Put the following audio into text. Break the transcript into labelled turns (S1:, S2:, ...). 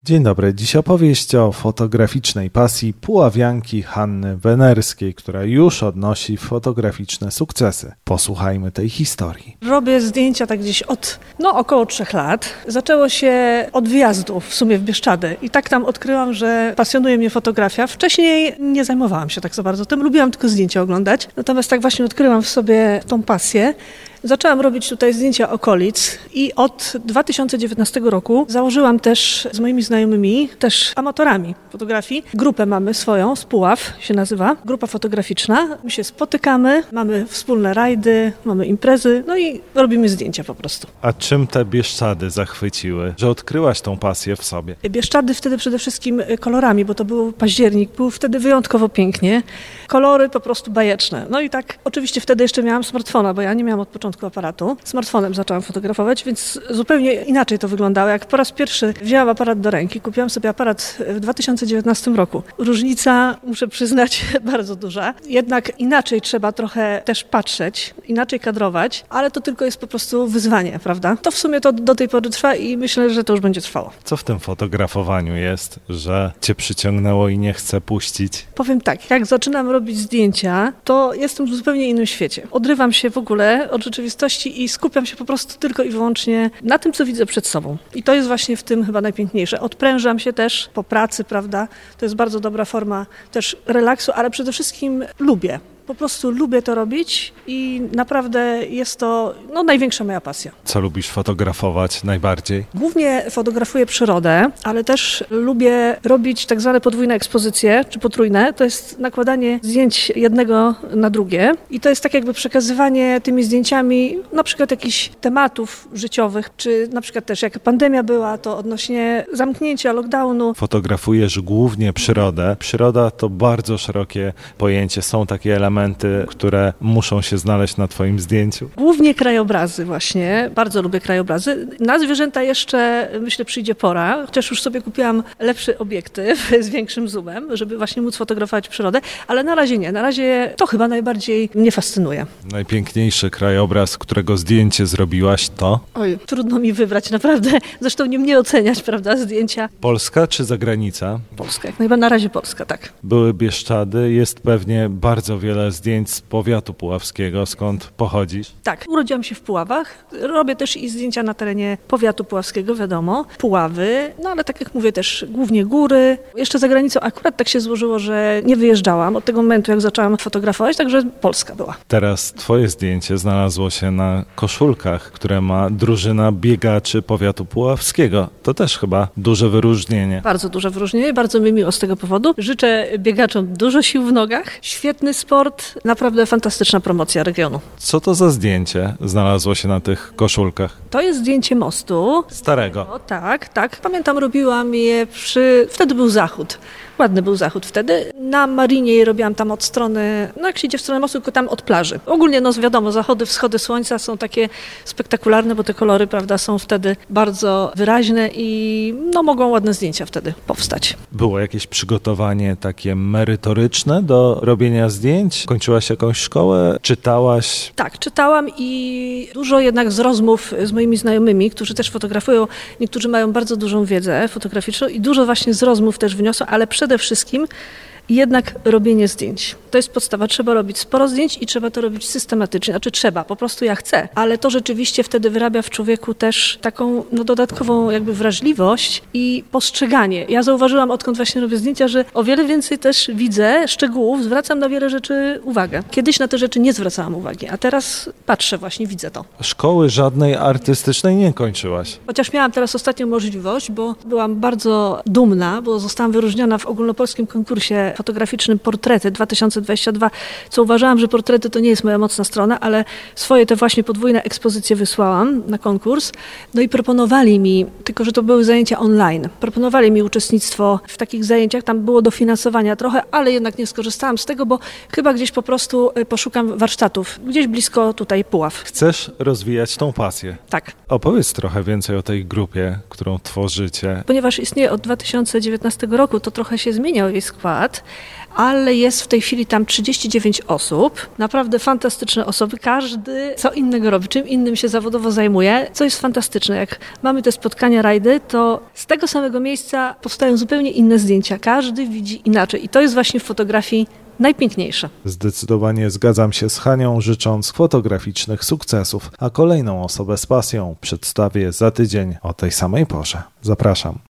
S1: Dzień dobry. Dziś opowieść o fotograficznej pasji puławianki Hanny Wenerskiej, która już odnosi fotograficzne sukcesy. Posłuchajmy tej historii.
S2: Robię zdjęcia tak gdzieś od około 3 lat. Zaczęło się od wyjazdu w sumie w Bieszczady i tak tam odkryłam, że pasjonuje mnie fotografia. Wcześniej nie zajmowałam się tak za bardzo tym, lubiłam tylko zdjęcia oglądać. Natomiast tak właśnie odkryłam w sobie tą pasję. Zaczęłam robić tutaj zdjęcia okolic i od 2019 roku założyłam też z moimi znajomymi, też amatorami fotografii. Grupę mamy swoją, z Puław się nazywa, grupa fotograficzna. My się spotykamy, mamy wspólne rajdy, mamy imprezy, no i robimy zdjęcia po prostu.
S1: A czym te Bieszczady zachwyciły, że odkryłaś tą pasję w sobie?
S2: Bieszczady wtedy przede wszystkim kolorami, bo to był październik, był wtedy wyjątkowo pięknie. Kolory po prostu bajeczne. No i tak, oczywiście wtedy jeszcze miałam smartfona, bo ja nie miałam od początku aparatu. Smartfonem zaczęłam fotografować, więc zupełnie inaczej to wyglądało. Jak po raz pierwszy wzięłam aparat do ręki, kupiłam sobie aparat w 2019 roku. Różnica, muszę przyznać, bardzo duża. Jednak inaczej trzeba trochę też patrzeć, inaczej kadrować, ale to tylko jest po prostu wyzwanie, prawda? To w sumie to do tej pory trwa i myślę, że to już będzie trwało.
S1: Co w tym fotografowaniu jest, że cię przyciągnęło i nie chce puścić?
S2: Powiem tak, jak zaczynam robić zdjęcia, to jestem w zupełnie innym świecie. Odrywam się w ogóle od rzeczywistości i skupiam się po prostu tylko i wyłącznie na tym, co widzę przed sobą. I to jest właśnie w tym chyba najpiękniejsze. Odprężam się też po pracy, prawda? To jest bardzo dobra forma też relaksu, ale przede wszystkim lubię. Po prostu lubię to robić i naprawdę jest to największa moja pasja.
S1: Co lubisz fotografować najbardziej?
S2: Głównie fotografuję przyrodę, ale też lubię robić tak zwane podwójne ekspozycje, czy potrójne. To jest nakładanie zdjęć jednego na drugie i to jest tak jakby przekazywanie tymi zdjęciami na przykład jakichś tematów życiowych, czy na przykład też jak pandemia była, to odnośnie zamknięcia, lockdownu.
S1: Fotografujesz głównie przyrodę. Przyroda to bardzo szerokie pojęcie. Są takie elementy, które muszą się znaleźć na twoim zdjęciu?
S2: Głównie krajobrazy właśnie. Bardzo lubię krajobrazy. Na zwierzęta jeszcze, myślę, przyjdzie pora, chociaż już sobie kupiłam lepszy obiektyw z większym zoomem, żeby właśnie móc fotografować przyrodę, ale na razie nie. Na razie to chyba najbardziej mnie fascynuje.
S1: Najpiękniejszy krajobraz, którego zdjęcie zrobiłaś, to?
S2: Oj, trudno mi wybrać, naprawdę. Zresztą nie mnie oceniać, prawda, zdjęcia.
S1: Polska czy zagranica?
S2: Polska, jak najbardziej. Na razie Polska, tak.
S1: Były Bieszczady, jest pewnie bardzo wiele zdjęć z powiatu puławskiego, skąd pochodzisz?
S2: Tak, urodziłam się w Puławach. Robię też i zdjęcia na terenie powiatu puławskiego, wiadomo. Puławy, ale tak jak mówię też głównie góry. Jeszcze za granicą akurat tak się złożyło, że nie wyjeżdżałam od tego momentu, jak zaczęłam fotografować, także Polska była.
S1: Teraz twoje zdjęcie znalazło się na koszulkach, które ma drużyna biegaczy powiatu puławskiego. To też chyba duże wyróżnienie.
S2: Bardzo duże wyróżnienie, bardzo mi miło z tego powodu. Życzę biegaczom dużo sił w nogach, świetny sport, naprawdę fantastyczna promocja regionu.
S1: Co to za zdjęcie znalazło się na tych koszulkach?
S2: To jest zdjęcie mostu.
S1: Starego.
S2: O, tak. Pamiętam, robiłam je wtedy był zachód. Ładny był zachód wtedy. Na marinie je robiłam tam od strony, jak się idzie w stronę mostu, tylko tam od plaży. Ogólnie, wiadomo, zachody, wschody słońca są takie spektakularne, bo te kolory, prawda, są wtedy bardzo wyraźne i mogą ładne zdjęcia wtedy powstać.
S1: Było jakieś przygotowanie takie merytoryczne do robienia zdjęć? Kończyłaś jakąś szkołę? Czytałaś?
S2: Tak, czytałam i dużo jednak z rozmów z moimi znajomymi, którzy też fotografują. Niektórzy mają bardzo dużą wiedzę fotograficzną i dużo właśnie z rozmów też wyniosło, ale przede wszystkim jednak robienie zdjęć. To jest podstawa. Trzeba robić sporo zdjęć i trzeba to robić systematycznie. Po prostu ja chcę. Ale to rzeczywiście wtedy wyrabia w człowieku też taką dodatkową jakby wrażliwość i postrzeganie. Ja zauważyłam, odkąd właśnie robię zdjęcia, że o wiele więcej też widzę szczegółów, zwracam na wiele rzeczy uwagę. Kiedyś na te rzeczy nie zwracałam uwagi, a teraz patrzę właśnie, widzę to.
S1: Szkoły żadnej artystycznej nie kończyłaś.
S2: Chociaż miałam teraz ostatnią możliwość, bo byłam bardzo dumna, bo zostałam wyróżniona w ogólnopolskim konkursie fotograficznym Portrety 2022, co uważałam, że portrety to nie jest moja mocna strona, ale swoje te właśnie podwójne ekspozycje wysłałam na konkurs. I proponowali mi, tylko że to były zajęcia online, proponowali mi uczestnictwo w takich zajęciach, tam było dofinansowania trochę, ale jednak nie skorzystałam z tego, bo chyba gdzieś po prostu poszukam warsztatów, gdzieś blisko tutaj Puław.
S1: Chcesz rozwijać tą pasję?
S2: Tak.
S1: Opowiedz trochę więcej o tej grupie, którą tworzycie.
S2: Ponieważ istnieje od 2019 roku, to trochę się zmieniał jej skład, ale jest w tej chwili tam 39 osób. Naprawdę fantastyczne osoby. Każdy co innego robi, czym innym się zawodowo zajmuje, co jest fantastyczne. Jak mamy te spotkania, rajdy, to z tego samego miejsca powstają zupełnie inne zdjęcia. Każdy widzi inaczej i to jest właśnie w fotografii najpiękniejsze.
S1: Zdecydowanie zgadzam się z Hanią, życząc fotograficznych sukcesów, a kolejną osobę z pasją przedstawię za tydzień o tej samej porze. Zapraszam.